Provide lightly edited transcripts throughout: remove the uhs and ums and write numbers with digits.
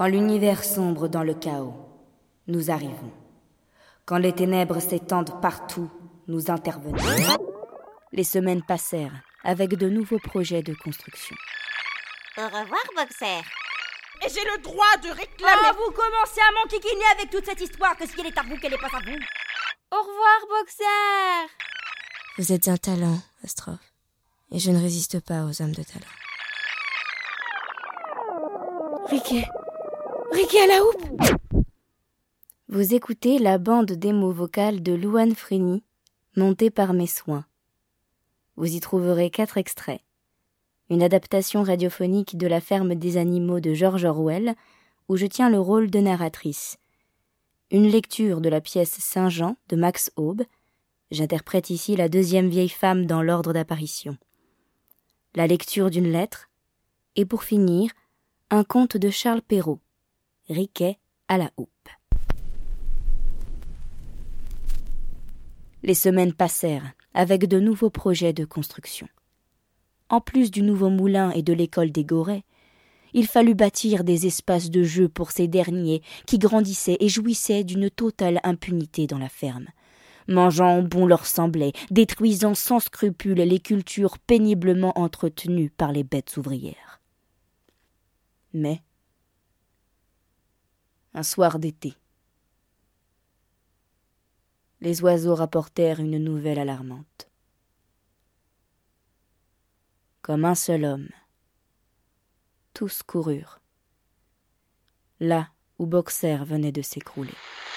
Quand l'univers sombre dans le chaos, nous arrivons. Quand les ténèbres s'étendent partout, nous intervenons. Les semaines passèrent avec de nouveaux projets de construction. Au revoir, Boxer. Et j'ai le droit de réclamer... Ah, vous commencez à m'enquiquiner avec toute cette histoire que si elle est à vous, qu'elle est pas à vous. Au revoir, Boxer. Vous êtes un talent, Astrophe, et je ne résiste pas aux hommes de talent. Riquet à la houppe. Vous écoutez la bande démo vocale de Louane Frény, montée par Mes Soins. Vous y trouverez 4 extraits. Une adaptation radiophonique de La ferme des animaux de George Orwell, où je tiens le rôle de narratrice. Une lecture de la pièce Saint-Jean de Max Aube. J'interprète ici la 2e vieille femme dans l'ordre d'apparition. La lecture d'une lettre. Et pour finir, un conte de Charles Perrault, Riquet à la houppe. Les semaines passèrent avec de nouveaux projets de construction. En plus du nouveau moulin et de l'école des Gorets, il fallut bâtir des espaces de jeu pour ces derniers qui grandissaient et jouissaient d'une totale impunité dans la ferme, mangeant où bon leur semblait, détruisant sans scrupule les cultures péniblement entretenues par les bêtes ouvrières. Mais, un soir d'été, les oiseaux rapportèrent une nouvelle alarmante. Comme un seul homme, tous coururent, là où Boxer venait de s'écrouler.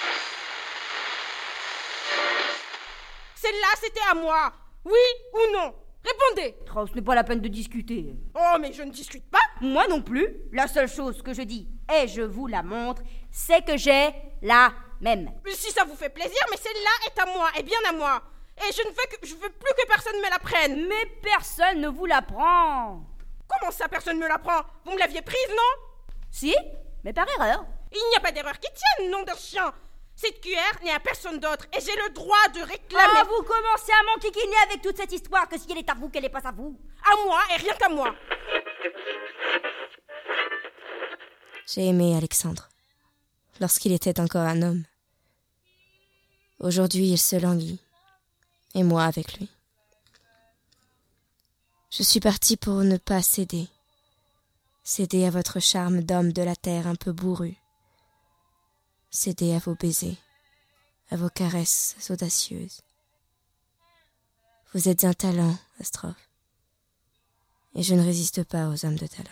Celle-là, c'était à moi. Oui ou non? Répondez. Oh, ce n'est pas la peine de discuter. Oh, mais je ne discute pas. Moi non plus. La seule chose que je dis, et je vous la montre, c'est que j'ai la même. Si ça vous fait plaisir, mais celle-là est à moi, et bien à moi. Et je veux plus que personne me la prenne. Mais personne ne vous la prend. Comment ça, personne me la prend? Vous me l'aviez prise, non? Si, mais par erreur. Il n'y a pas d'erreur qui tienne, nom d'un chien. Cette cuillère n'est à personne d'autre, et j'ai le droit de réclamer... Ah, vous commencez à m'enquiquiner avec toute cette histoire que si elle est à vous, qu'elle est pas à vous. À moi, et rien qu'à moi. J'ai aimé Alexandre, lorsqu'il était encore un homme. Aujourd'hui, il se languit, et moi avec lui. Je suis partie pour ne pas céder à votre charme d'homme de la terre un peu bourru, céder à vos baisers, à vos caresses audacieuses. Vous êtes un talent, Astrophe, et je ne résiste pas aux hommes de talent.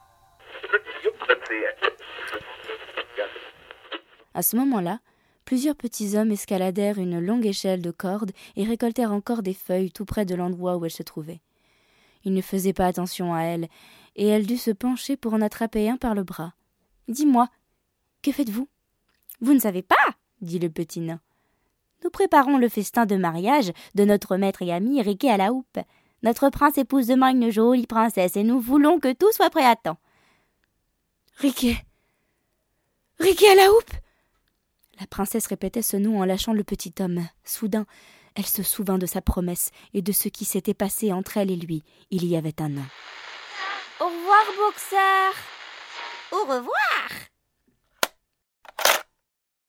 À ce moment-là, plusieurs petits hommes escaladèrent une longue échelle de cordes et récoltèrent encore des feuilles tout près de l'endroit où elle se trouvait. Ils ne faisaient pas attention à elle, et elle dut se pencher pour en attraper un par le bras. « Dis-moi, que faites-vous » ? « Vous ne savez pas » dit le petit nain. « Nous préparons le festin de mariage de notre maître et ami Riquet à la houppe. Notre prince épouse demain une jolie princesse, et nous voulons que tout soit prêt à temps. »« Riquet à la houppe » La princesse répétait ce nom en lâchant le petit homme. Soudain, elle se souvint de sa promesse et de ce qui s'était passé entre elle et lui il y avait un an. Au revoir, Boxer. Au revoir.